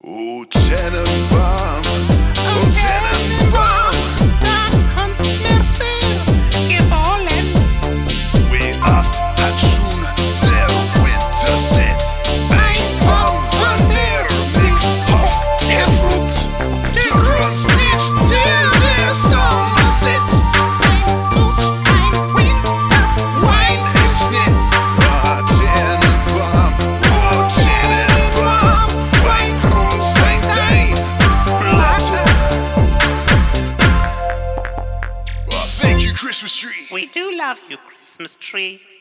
O Tannenbaum, o Tannenbaum, da kannst mir sehr gefallen. wie oft hat schon der Winter set ein Baum von der mich oft erfreut. Du kannst nicht dieser Sommerset, Ein Gut, ein Winter, Wein ist nicht. O Tannenbaum, Wein kommt sein dein Blatt. Oh, thank you, Christmas tree. we do love you, Christmas tree.